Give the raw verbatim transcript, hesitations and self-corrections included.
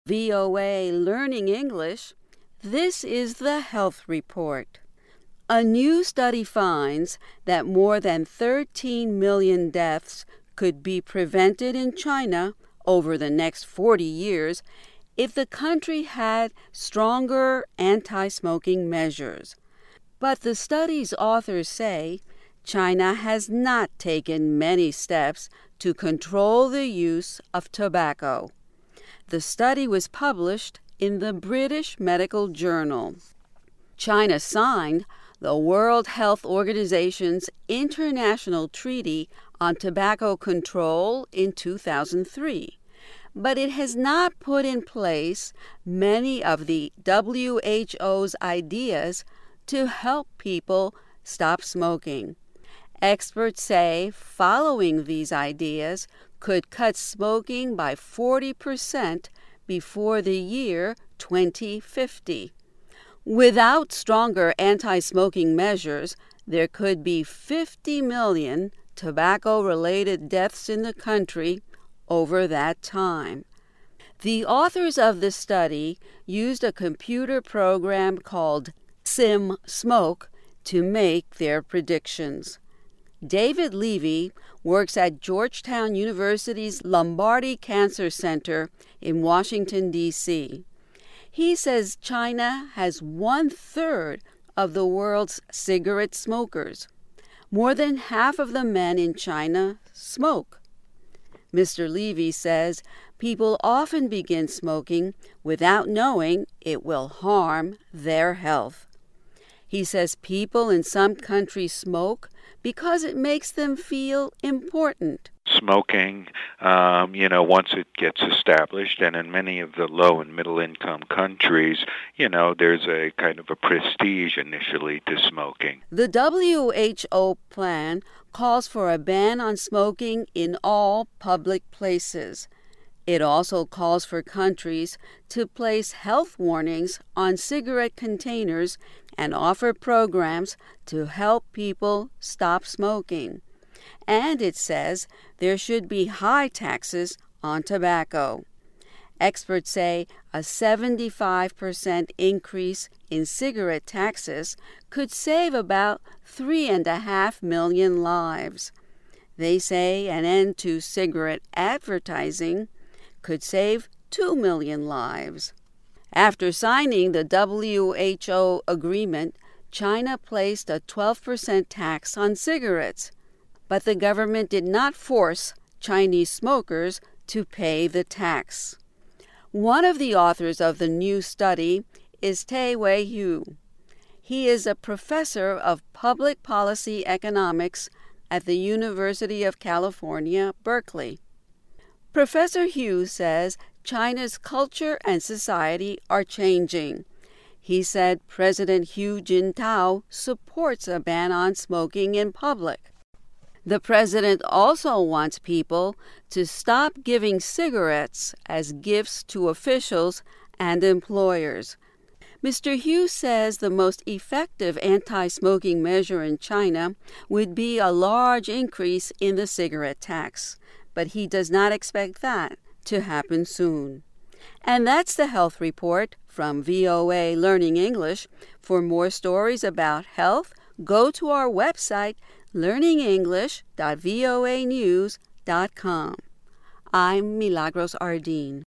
V O A Learning English, this is the Health Report. A new study finds that more than thirteen million deaths could be prevented in China over the next forty years if the country had stronger anti-smoking measures. But the study's authors say China has not taken many steps to control the use of tobacco. The study was published in the British Medical Journal. China signed the World Health Organization's International Treaty on Tobacco Control in two thousand three, but it has not put in place many of the W H O's ideas to help people stop smoking. Experts say following these ideas could cut smoking by forty percent before the year twenty fifty. Without stronger anti-smoking measures, there could be fifty million tobacco-related deaths in the country over that time. The authors of the study used a computer program called SimSmoke to make their predictions. David Levy works at Georgetown University's Lombardi Cancer Center in Washington, D C He says China has one-third of the world's cigarette smokers. More than half of the men in China smoke. Mister Levy says people often begin smoking without knowing it will harm their health. He says people in some countries smoke because it makes them feel important. Smoking, um, you know, once it gets established, and in many of the low and middle income countries, you know, there's a kind of a prestige initially to smoking. The W H O plan calls for a ban on smoking in all public places. It also calls for countries to place health warnings on cigarette containers and offer programs to help people stop smoking. And it says there should be high taxes on tobacco. Experts say a seventy-five percent increase in cigarette taxes could save about three and a half million lives. They say an end to cigarette advertising could save two million lives. After signing the W H O agreement, China placed a twelve percent tax on cigarettes, but the government did not force Chinese smokers to pay the tax. One of the authors of the new study is Tae-Wei Hu. He is a professor of public policy economics at the University of California, Berkeley. Professor Hu says China's culture and society are changing. He said President Hu Jintao supports a ban on smoking in public. The president also wants people to stop giving cigarettes as gifts to officials and employers. Mister Hu says the most effective anti-smoking measure in China would be a large increase in the cigarette tax, but he does not expect that to happen soon. And that's the Health Report from V O A Learning English. For more stories about health, go to our website, learning english dot voa news dot com. I'm Milagros Ardeen.